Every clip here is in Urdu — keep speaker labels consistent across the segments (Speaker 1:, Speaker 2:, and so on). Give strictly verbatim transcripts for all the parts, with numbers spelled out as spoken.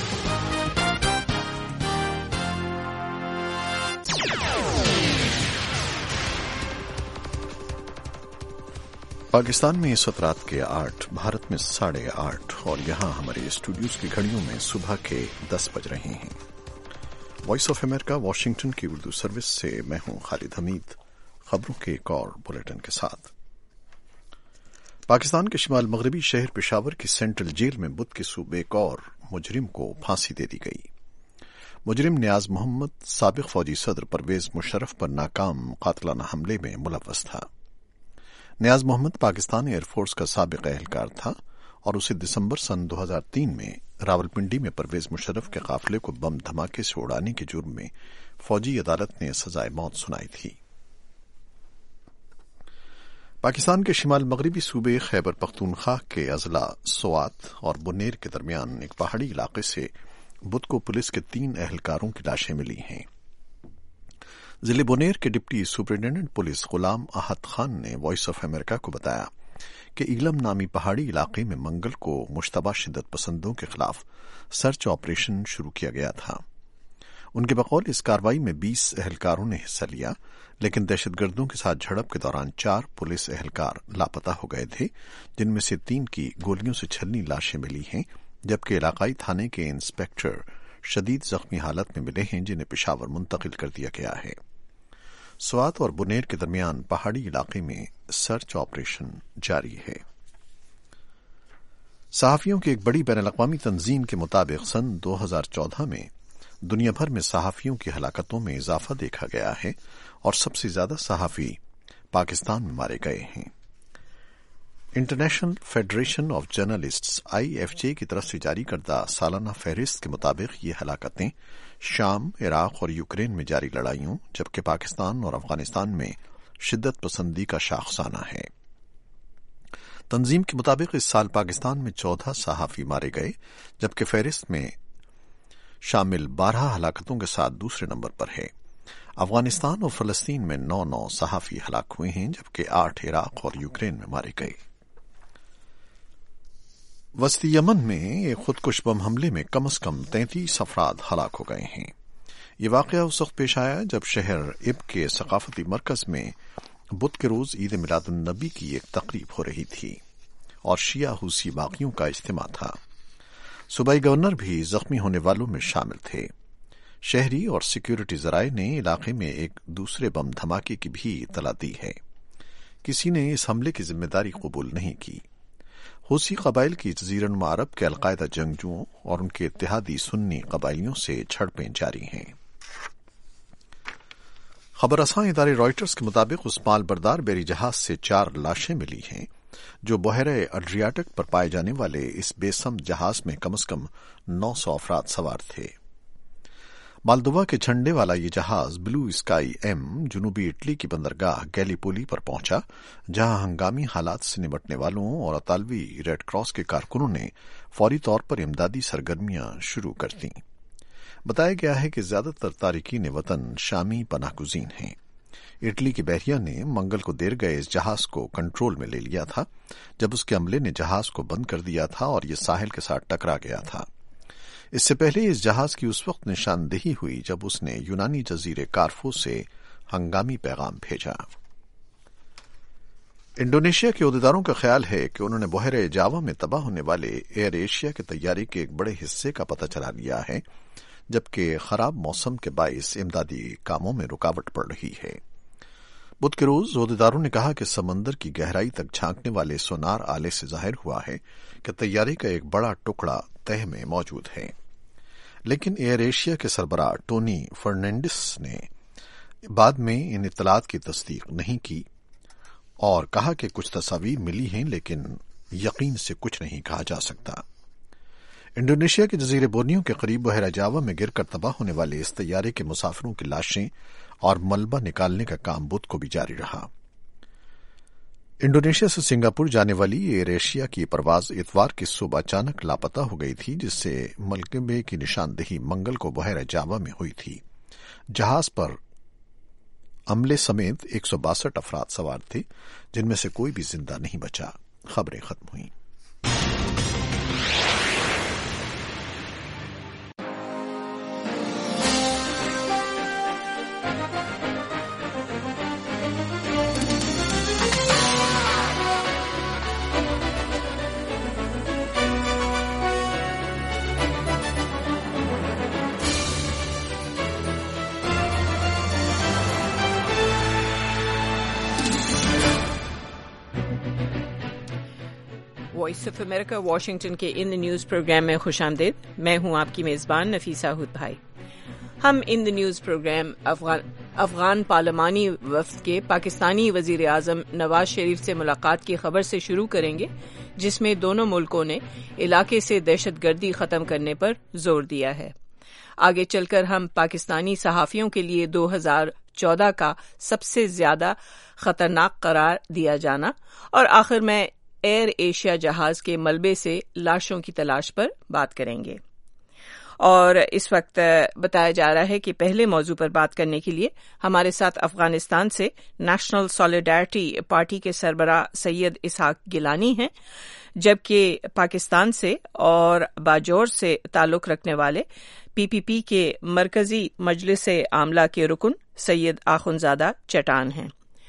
Speaker 1: پاکستان میں اس وقت رات کے آٹھ، بھارت میں ساڑھے آٹھ اور یہاں ہمارے اسٹوڈیوز کی گھڑیوں میں صبح کے دس بج رہے ہیں۔ وائس آف امریکہ واشنگٹن کی اردو سروس سے میں ہوں خالد حمید، خبروں کے ایک اور بلیٹن کے ساتھ۔ پاکستان کے شمال مغربی شہر پشاور کی سینٹرل جیل میں بدھ کے صبح ایک اور مجرم کو پھانسی دے دی گئی۔ مجرم نیاز محمد سابق فوجی صدر پرویز مشرف پر ناکام قاتلانہ حملے میں ملوث تھا۔ نیاز محمد پاکستان ایئر فورس کا سابق اہلکار تھا اور اسے دسمبر سن دو ہزار تین میں راولپنڈی میں پرویز مشرف کے قافلے کو بم دھماکے سے اڑانے کے جرم میں فوجی عدالت نے سزائے موت سنائی تھی۔ پاکستان کے شمال مغربی صوبے خیبر پختونخوا کے اضلاع سوات اور بنیر کے درمیان ایک پہاڑی علاقے سے بدھ کو پولیس کے تین اہلکاروں کی لاشیں ملی ہیں۔ ضلع بنیر کے deputy superintendent police Ghulam Ahad Khan نے وائس آف امریکہ کو بتایا کہ ایلم نامی پہاڑی علاقے میں منگل کو مشتبہ شدت پسندوں کے خلاف سرچ آپریشن شروع کیا گیا تھا۔ ان کے بقول اس کارروائی میں بیس اہلکاروں نے حصہ لیا، لیکن دہشت گردوں کے ساتھ جھڑپ کے دوران چار پولیس اہلکار لاپتہ ہو گئے تھے، جن میں سے تین کی گولیوں سے چھلنی لاشیں ملی ہیں، جبکہ علاقائی تھانے کے انسپکٹر شدید زخمی حالت میں ملے ہیں، جنہیں پشاور منتقل کر دیا گیا ہے۔ سوات اور بنیر کے درمیان پہاڑی علاقے میں سرچ آپریشن جاری ہے۔ صحافیوں کی ایک بڑی بین الاقوامی تنظیم کے مطابق سن دو ہزار چودہ میں دنیا بھر میں صحافیوں کی ہلاکتوں میں اضافہ دیکھا گیا ہے اور سب سے زیادہ صحافی پاکستان میں مارے گئے ہیں۔ International Federation of Journalists I F J کی طرف سے جاری کردہ سالانہ فہرست کے مطابق یہ ہلاکتیں شام، عراق اور یوکرین میں جاری لڑائیوں، جبکہ پاکستان اور افغانستان میں شدت پسندی کا شاخسانہ ہے۔ تنظیم کے مطابق اس سال پاکستان میں چودہ صحافی مارے گئے، جبکہ فہرست میں شامل بارہ ہلاکتوں کے ساتھ دوسرے نمبر پر ہے۔ افغانستان اور فلسطین میں نو نو صحافی ہلاک ہوئے ہیں، جبکہ آٹھ عراق اور یوکرین میں مارے گئے۔ وسطی یمن میں ایک خودکش بم حملے میں کم از کم تینتیس افراد ہلاک ہو گئے ہیں۔ یہ واقعہ اس وقت پیش آیا جب شہر اب کے ثقافتی مرکز میں بدھ کے روز عید میلاد النبی کی ایک تقریب ہو رہی تھی اور شیعہ حوثی باغیوں کا اجتماع تھا۔ صوبائی گورنر بھی زخمی ہونے والوں میں شامل تھے۔ شہری اور سیکیورٹی ذرائع نے علاقے میں ایک دوسرے بم دھماکے کی بھی اطلاع دی ہے۔ کسی نے اس حملے کی ذمہ داری قبول نہیں کی۔ حوثی قبائل کی جزیرہ نما عرب کے القاعدہ جنگجوؤں اور ان کے اتحادی سنی قبائلیوں سے جھڑپیں جاری ہیں۔ خبر رساں ادارے رائٹرز کے مطابق اس مال بردار بحری جہاز سے چار لاشیں ملی ہیں جو بحیرہ اڈریاٹک پر پائے جانے والے اس بے سمت جہاز میں کم از کم نو سو افراد سوار تھے۔ مالدووا کے جھنڈے والا یہ جہاز بلو اسکائی ایم جنوبی اٹلی کی بندرگاہ گیلیپولی پر پہنچا، جہاں ہنگامی حالات سے نمٹنے والوں اور اطالوی ریڈ کراس کے کارکنوں نے فوری طور پر امدادی سرگرمیاں شروع کر دیں۔ بتایا گیا ہے کہ زیادہ تر تارکین وطن شامی پناہ گزین ہیں۔ اٹلی کی بحریہ نے منگل کو دیر گئے اس جہاز کو کنٹرول میں لے لیا تھا، جب اس کے عملے نے جہاز کو بند کر دیا تھا اور یہ ساحل کے ساتھ ٹکرا گیا تھا۔ اس سے پہلے اس جہاز کی اس وقت نشاندہی ہوئی جب اس نے یونانی جزیرے کارفو سے ہنگامی پیغام بھیجا۔ انڈونیشیا کے عہدیداروں کا خیال ہے کہ انہوں نے بحیرہ جاوا میں تباہ ہونے والے ایئر ایشیا کے طیارے کے ایک بڑے حصے کا پتہ چلا لیا ہے، جبکہ خراب موسم کے باعث امدادی کاموں میں رکاوٹ پڑ رہی ہے۔ بدھ کے روز عہدیداروں نے کہا کہ سمندر کی گہرائی تک جھانکنے والے سونار آلے سے ظاہر ہوا ہے کہ طیارے کا ایک بڑا ٹکڑا تہ میں موجود ہے، لیکن ایئر ایشیا کے سربراہ ٹونی فرنینڈس نے بعد میں ان اطلاعات کی تصدیق نہیں کی اور کہا کہ کچھ تصاویر ملی ہیں، لیکن یقین سے کچھ نہیں کہا جا سکتا۔ انڈونیشیا کے جزیرے بورنیو کے قریب بحیرہ جاوا میں گر کر تباہ ہونے والے اس طیارے کے مسافروں کی لاشیں اور ملبہ نکالنے کا کام بدھ کو بھی جاری رہا۔ انڈونیشیا سے سنگاپور جانے والی ایئر ایشیا کی پرواز اتوار کی صبح اچانک لاپتہ ہو گئی تھی، جس سے ملبے کی نشاندہی منگل کو بحیرہ جاوا میں ہوئی تھی۔ جہاز پر عملے سمیت ایک سو باسٹھ افراد سوار تھے، جن میں سے کوئی بھی زندہ نہیں بچا۔ خبریں ختم ہوئیں۔
Speaker 2: وائس آف امریکہ واشنگٹن کے ان دی نیوز پروگرام میں خوش آمدید. میں ہوں آپ کی میزبان نفیسہ ہود بھائی. ہم in the news program Afghan Afghan پارلیمانی وفد کے پاکستانی وزیر اعظم نواز شریف سے ملاقات کی خبر سے شروع کریں گے، جس میں دونوں ملکوں نے علاقے سے دہشت گردی ختم کرنے پر زور دیا ہے. آگے چل کر ہم پاکستانی صحافیوں کے لیے دو ہزار چودہ کا سب سے زیادہ خطرناک قرار دیا جانا اور آخر میں ایئر ایشیا جہاز کے ملبے سے لاشوں کی تلاش پر بات کریں گے. اور اس وقت بتایا جا رہا ہے کہ پہلے موضوع پر بات کرنے کے لیے ہمارے ساتھ افغانستان سے نیشنل سولیڈارٹی پارٹی کے سربراہ سید اسحاق گیلانی ہیں، جبکہ پاکستان سے اور باجوڑ سے تعلق رکھنے والے پی پی پی کے مرکزی مجلس عاملہ کے رکن سید آخنزادہ چٹان ہیں.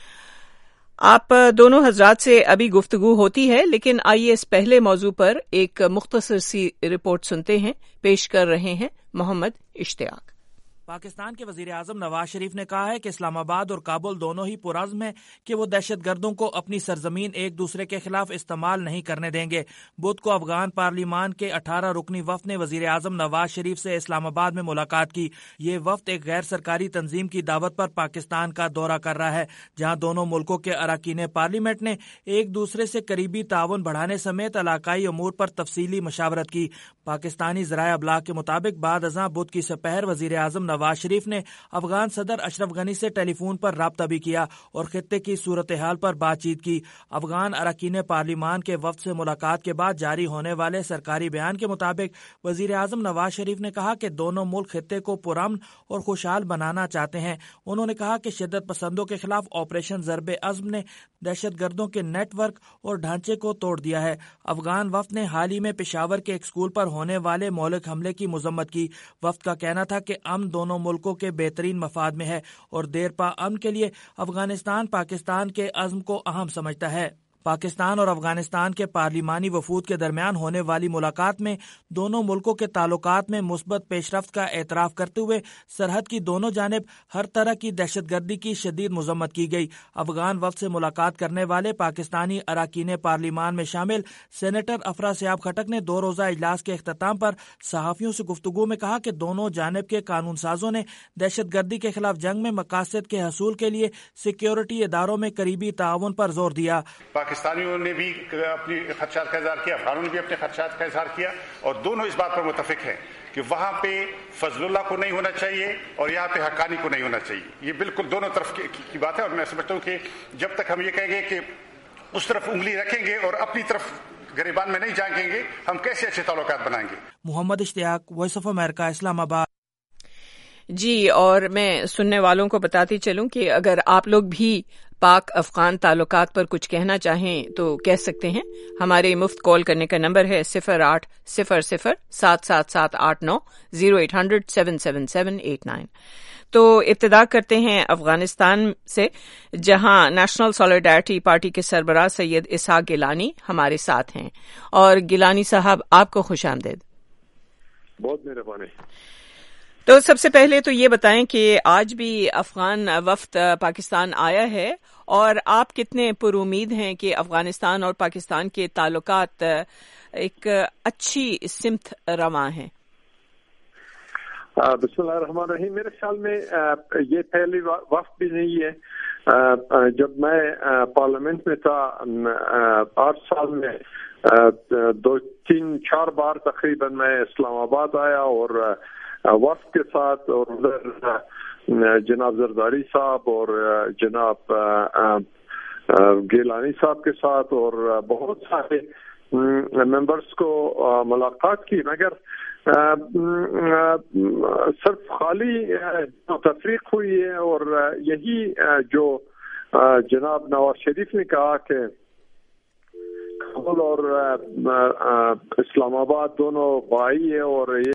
Speaker 2: آپ دونوں حضرات سے ابھی گفتگو ہوتی ہے، لیکن آئیے اس پہلے موضوع پر ایک مختصر سی رپورٹ سنتے ہیں. پیش کر رہے ہیں محمد اشتیاق.
Speaker 3: پاکستان کے وزیر اعظم نواز شریف نے کہا ہے کہ اسلام آباد اور کابل دونوں ہی پرعزم ہیں کہ وہ دہشت گردوں کو اپنی سرزمین ایک دوسرے کے خلاف استعمال نہیں کرنے دیں گے. بدھ کو افغان پارلیمان کے اٹھارہ رکنی وفد نے وزیر اعظم نواز شریف سے اسلام آباد میں ملاقات کی. یہ وفد ایک غیر سرکاری تنظیم کی دعوت پر پاکستان کا دورہ کر رہا ہے، جہاں دونوں ملکوں کے اراکین پارلیمنٹ نے ایک دوسرے سے قریبی تعاون بڑھانے سمیت علاقائی امور پر تفصیلی مشاورت کی. پاکستانی ذرائع ابلاغ کے مطابق بعد ازاں بدھ کی سپہر وزیر اعظم نواز شریف نے افغان صدر اشرف غنی سے ٹیلی فون پر رابطہ بھی کیا اور خطے کی صورتحال پر بات چیت کی. افغان اراکین پارلیمان کے وفد سے ملاقات کے بعد جاری ہونے والے سرکاری بیان کے مطابق وزیر اعظم نواز شریف نے کہا کہ دونوں ملک خطے کو پرامن اور خوشحال بنانا چاہتے ہیں. انہوں نے کہا کہ شدت پسندوں کے خلاف آپریشن ضرب عزم نے دہشت گردوں کے نیٹ ورک اور ڈھانچے کو توڑ دیا ہے. افغان وفد نے حال ہی میں پشاور کے ایک اسکول پر ہونے والے مہلک حملے کی مذمت کی. وفد کا کہنا تھا کہ امن دونوں ملکوں کے بہترین مفاد میں ہے اور دیر پا امن کے لیے افغانستان پاکستان کے عزم کو اہم سمجھتا ہے. پاکستان اور افغانستان کے پارلیمانی وفود کے درمیان ہونے والی ملاقات میں دونوں ملکوں کے تعلقات میں مثبت پیش رفت کا اعتراف کرتے ہوئے سرحد کی دونوں جانب ہر طرح کی دہشت گردی کی شدید مذمت کی گئی. افغان وفد سے ملاقات کرنے والے پاکستانی اراکین پارلیمان میں شامل سینیٹر افرا سیاب خٹک نے دو روزہ اجلاس کے اختتام پر صحافیوں سے گفتگو میں کہا کہ دونوں جانب کے قانون سازوں نے دہشت گردی کے خلاف جنگ میں مقاصد کے حصول کے لیے سیکیورٹی اداروں میں قریبی تعاون پر زور دیا.
Speaker 4: پاکستانیوں نے بھی اپنی خدشات کا اظہار کیا، افغانوں نے بھی اپنے خدشات کا اظہار کیا، اور دونوں اس بات پر متفق ہیں کہ وہاں پہ فضل اللہ کو نہیں ہونا چاہیے اور یہاں پہ حقانی کو نہیں ہونا چاہیے. یہ بالکل دونوں طرف کی بات ہے، اور میں سمجھتا ہوں کہ جب تک ہم یہ کہیں گے کہ اس طرف انگلی رکھیں گے اور اپنی طرف گریبان میں نہیں جھانکیں گے، ہم کیسے اچھے تعلقات بنائیں گے.
Speaker 3: محمد اشتیاق، وائس آف امریکہ، اسلام آباد.
Speaker 2: جی، اور میں سننے والوں کو بتاتی چلوں کہ اگر آپ لوگ بھی پاک افغان تعلقات پر کچھ کہنا چاہیں تو کہہ سکتے ہیں. ہمارے مفت کال کرنے کا نمبر ہے صفر آٹھ صفر صفر سات سات سات آٹھ نو zero eight hundred seven seven seven eight nine. تو ابتدا کرتے ہیں افغانستان سے، جہاں نیشنل سولیڈارٹی پارٹی کے سربراہ سید اسحاق گیلانی ہمارے ساتھ ہیں. اور گیلانی صاحب، آپ کو خوش آمدید.
Speaker 5: بہت مہربانی.
Speaker 2: تو سب سے پہلے تو یہ بتائیں کہ آج بھی افغان وفد پاکستان آیا ہے، اور آپ کتنے پر امید ہیں کہ افغانستان اور پاکستان کے تعلقات ایک اچھی سمت رواں ہیں؟
Speaker 5: بسم اللہ الرحمن الرحیم. میرے خیال میں یہ پہلی وفد بھی نہیں ہے. جب میں پارلیمنٹ میں تھا آٹھ سال میں دو تین چار بار تقریباً میں اسلام آباد آیا اور وفد کے ساتھ، اور ادھر جناب زرداری صاحب اور جناب گیلانی صاحب کے ساتھ اور بہت سارے ممبرس کو ملاقات کی، مگر صرف خالی تفریق ہوئی ہے. اور یہی جو جناب نواز شریف نے کہا کہ کابل اور اسلام آباد دونوں بھائی ہے اور یہ